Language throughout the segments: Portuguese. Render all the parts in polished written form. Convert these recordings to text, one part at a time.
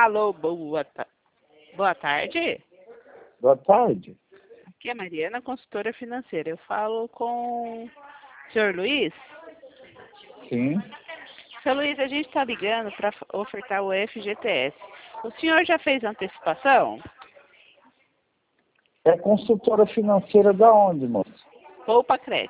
Alô, boa tarde. Boa tarde. Aqui é a Mariana, consultora financeira. Eu falo com o senhor Luiz. Sim. Seu Luiz, a gente está ligando para ofertar o FGTS. O senhor já fez antecipação? É consultora financeira da onde, moço? Poupa Cred.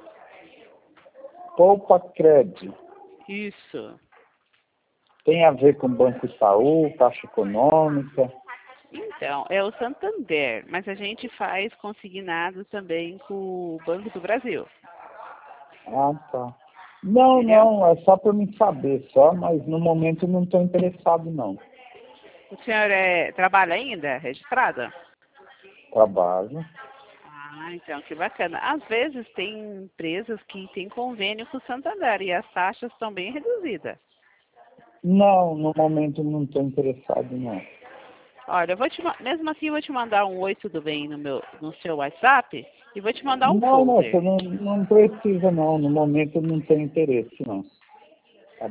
Poupa Cred. Isso. Tem a ver com Banco Itaú, Caixa Econômica? Então, é o Santander, mas a gente faz consignado também com o Banco do Brasil. Ah, tá. Não, Entendeu? não, é só para mim saber só, mas no momento não estou interessado, não. O senhor trabalha ainda, registrada? Trabalho. Ah, então, que bacana. Às vezes tem empresas que têm convênio com o Santander e as taxas estão bem reduzidas. Não, no momento não estou interessado, não. Olha, mesmo assim eu vou te mandar um oi, tudo bem no seu WhatsApp e vou te mandar um Não, folder. você não precisa, não. No momento não tem interesse, não.